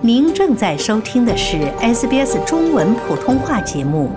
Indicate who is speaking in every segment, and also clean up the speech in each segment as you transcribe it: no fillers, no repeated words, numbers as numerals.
Speaker 1: 您正在收听的是 SBS 中文普通话节目。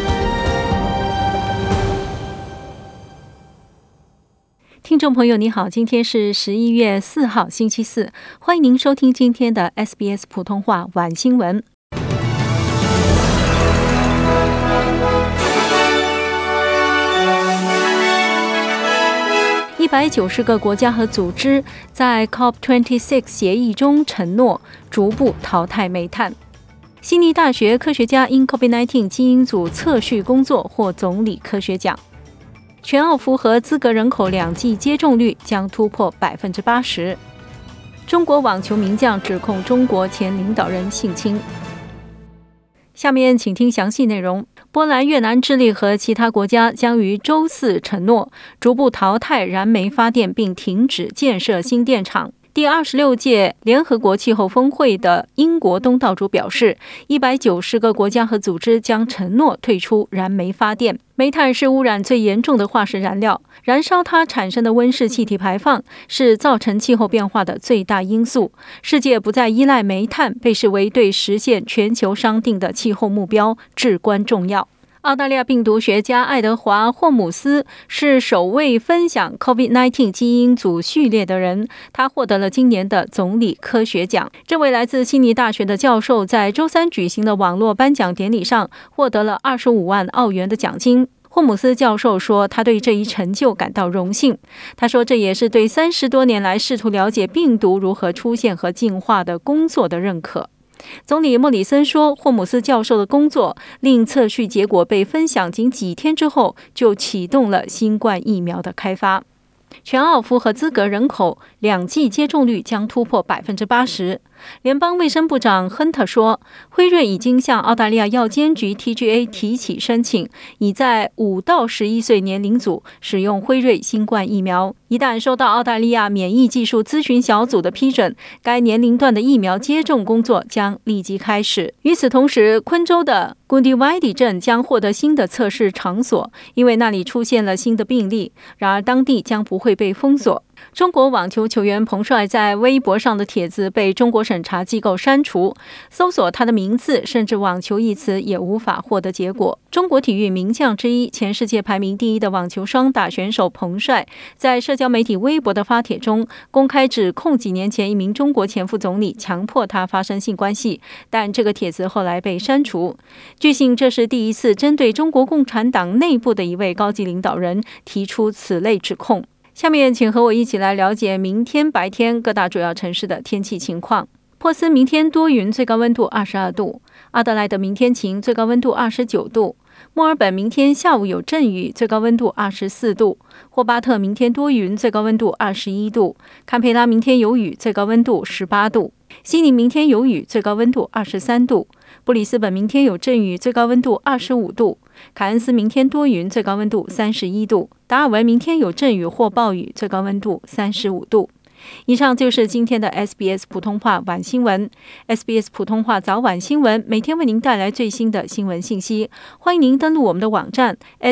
Speaker 2: 听众朋友你好，今天是11月4号星期四，欢迎您收听今天的 SBS 普通话晚新闻。190个国家和组织在 COP26 协议中承诺逐步淘汰煤炭。悉尼大学科学家因 COVID-19 基因组测序工作获总理科学奖。全澳符合资格人口2剂接种率将突破 80%。 中国网球名将指控中国前领导人性侵。下面请听详细内容。波兰、越南、智利和其他国家将于周四承诺逐步淘汰燃煤发电并停止建设新电厂。第26届联合国气候峰会的英国东道主表示，190个国家和组织将承诺退出燃煤发电。煤炭是污染最严重的化石燃料，燃烧它产生的温室气体排放是造成气候变化的最大因素。世界不再依赖煤炭，被视为对实现全球商定的气候目标至关重要。澳大利亚病毒学家爱德华·霍姆斯是首位分享 COVID-19 基因组序列的人，他获得了今年的总理科学奖。这位来自悉尼大学的教授在周三举行的网络颁奖典礼上获得了25万澳元的奖金。霍姆斯教授说，他对这一成就感到荣幸。他说，这也是对30多年来试图了解病毒如何出现和进化的工作的认可。总理莫里森说，霍姆斯教授的工作令测序结果被分享仅几天之后就启动了新冠疫苗的开发。全澳符合资格人口2剂接种率将突破 80%。 联邦卫生部长亨特说，辉瑞已经向澳大利亚药监局 TGA 提起申请，已在5到11岁年龄组使用辉瑞新冠疫苗。一旦收到澳大利亚免疫技术咨询小组的批准，该年龄段的疫苗接种工作将立即开始。与此同时，昆州的 Goondiwindi 镇将获得新的测试场所，因为那里出现了新的病例，然而当地将不会被封锁。中国网球球员彭帅在微博上的帖子被中国审查机构删除，搜索他的名字甚至网球一词也无法获得结果。中国体育名将之一，前世界排名第1的网球双打选手彭帅，在社交媒体微博的发帖中公开指控几年前一名中国前副总理强迫他发生性关系，但这个帖子后来被删除。据信这是第一次针对中国共产党内部的一位高级领导人提出此类指控。下面请和我一起来了解明天白天各大主要城市的天气情况。珀斯明天多云，最高温度22度；阿德莱德明天晴，最高温度29度；墨尔本明天下午有阵雨，最高温度24度；霍巴特明天多云，最高温度21度；堪培拉明天有雨，最高温度18度；悉尼明天有雨，最高温度23度；布里斯本明天有阵雨，最高温度25度；凯恩斯明天多云，最高温度31度；达尔文明天有阵雨或暴雨，最高温度35度。以上就是今天的 SBS 普通话晚新闻。SBS 普通话早晚新闻每天为您带来最新的新闻信息，欢迎您登录我们的网站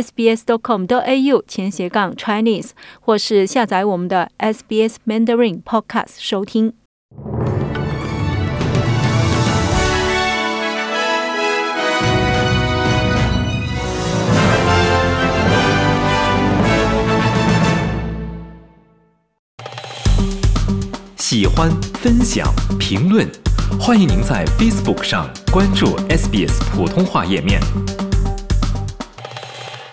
Speaker 2: sbs.com.au/Chinese 或是下载我们的 SBS Mandarin Podcast 收听。
Speaker 3: 喜欢、分享、评论，欢迎您在 Facebook 上关注 SBS 普通话页面。